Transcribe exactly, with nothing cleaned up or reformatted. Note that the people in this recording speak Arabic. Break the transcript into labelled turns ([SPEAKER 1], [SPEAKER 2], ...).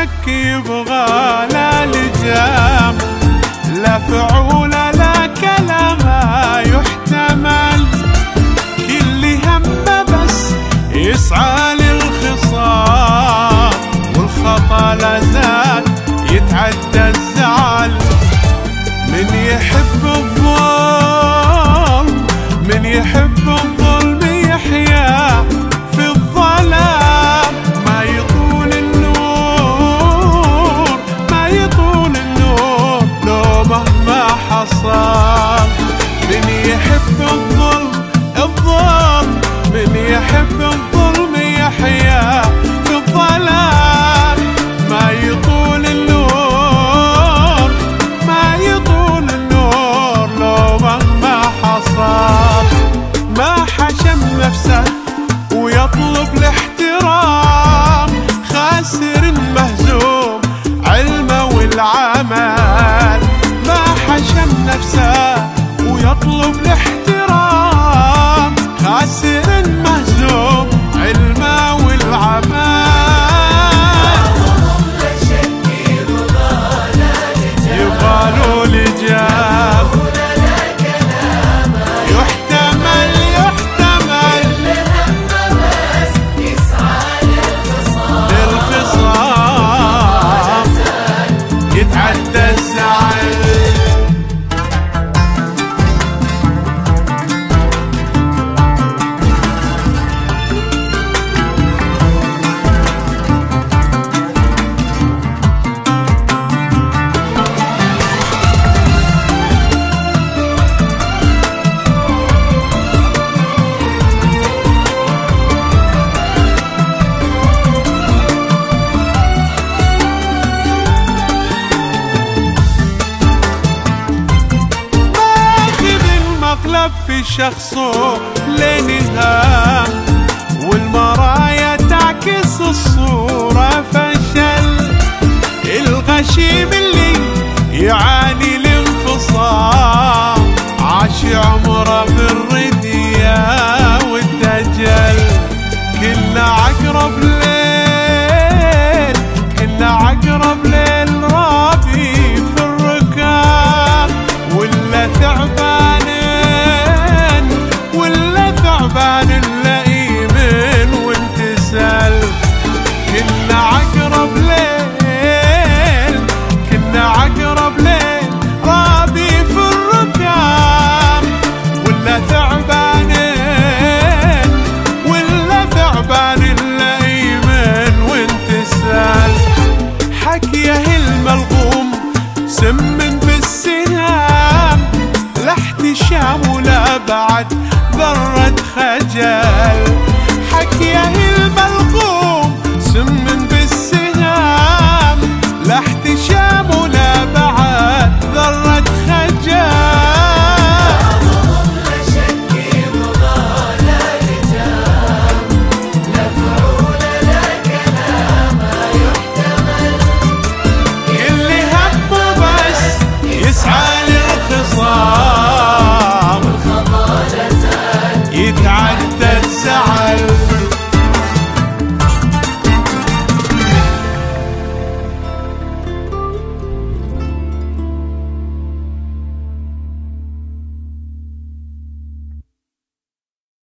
[SPEAKER 1] شك يبغى لا لجام، لا فعول لا كلام يحتمل، كل همه بس يسعى للخصام، والخطا لا زال يتعدى الزعل. من يحب الظلم من يحب الظلم يحيا في الظلام، ما يطول النور ما يطول النور لو مهما حصل. من يحب الظلم الظلم من يحب الظلم يحيا في الظلام، ما يطول النور ما يطول النور لو مهما حصل. ما حشم نفسه ويطلب الاحترام، خاسر مهزوم علمه والعمل. ما حشم نفسه ويطلب الاحترام، خاسر مهزوم علمه والعمل. يبغالوا لجام يحتمل يحتمل للخصام يتعدى الزعل. في شخصه